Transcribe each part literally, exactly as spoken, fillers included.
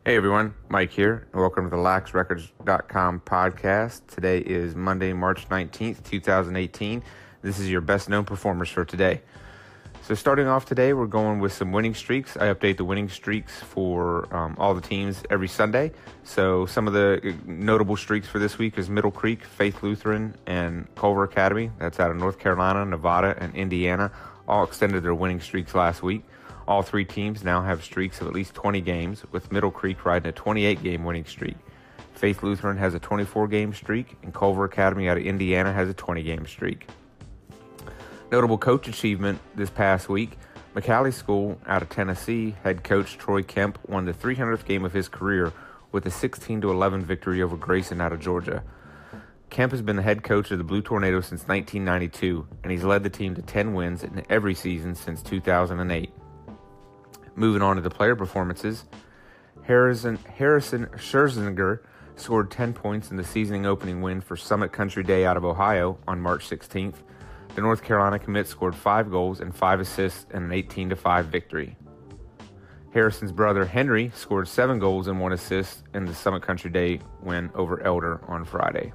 Hey everyone, Mike here, and welcome to the lax records dot com podcast. Today is Monday, March nineteenth, twenty eighteen. This is your best known performers for today. So starting off today, we're going with some winning streaks. I update the winning streaks for um, all the teams every Sunday. So some of the notable streaks for this week is Middle Creek, Faith Lutheran, and Culver Academy. That's out of North Carolina, Nevada, and Indiana. All extended their winning streaks last week. All three teams now have streaks of at least twenty games, with Middle Creek riding a twenty-eight game winning streak. Faith Lutheran has a twenty-four game streak, and Culver Academy out of Indiana has a twenty game streak. Notable coach achievement this past week, McCallie School out of Tennessee, head coach Troy Kemp won the three hundredth game of his career with a sixteen to eleven victory over Grayson out of Georgia. Kemp has been the head coach of the Blue Tornadoes since nineteen ninety-two, and he's led the team to ten wins in every season since two thousand eight. Moving on to the player performances, Harrison, Harrison Scherzinger scored ten points in the season opening win for Summit Country Day out of Ohio on March sixteenth. The North Carolina commit scored five goals and five assists in an eighteen to five victory. Harrison's brother Henry scored seven goals and one assist in the Summit Country Day win over Elder on Friday.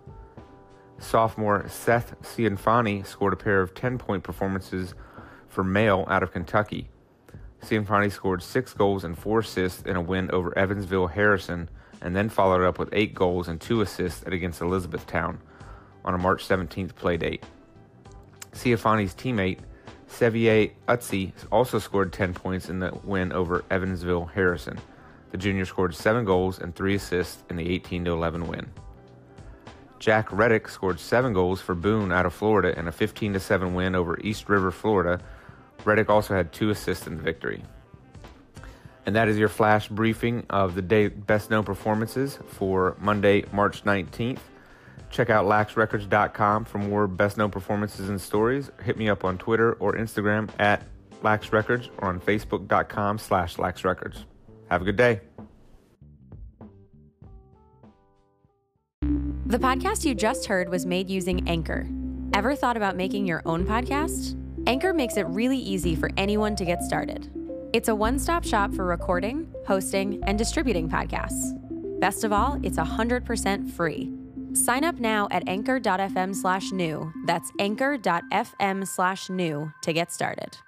Sophomore Seth Cianfani scored a pair of ten-point performances for Male out of Kentucky. Cianfani scored six goals and four assists in a win over Evansville Harrison, and then followed up with eight goals and two assists against Elizabethtown on a March seventeenth playdate. Cianfani's teammate, Sevier Utsi, also scored ten points in the win over Evansville Harrison. The junior scored seven goals and three assists in the eighteen to eleven win. Jack Reddick scored seven goals for Boone out of Florida in a fifteen to seven win over East River, Florida. Reddick also had two assists in the victory. And that is your flash briefing of the day best known performances for Monday, March nineteenth. Check out lax records dot com for more best known performances and stories. Hit me up on Twitter or Instagram at laxrecords or on facebook dot com slash laxrecords. Have a good day. The podcast you just heard was made using Anchor. Ever thought about making your own podcast? Anchor makes it really easy for anyone to get started. It's a one-stop shop for recording, hosting, and distributing podcasts. Best of all, it's one hundred percent free. Sign up now at anchor dot f m slash new. That's anchor dot f m slash new to get started.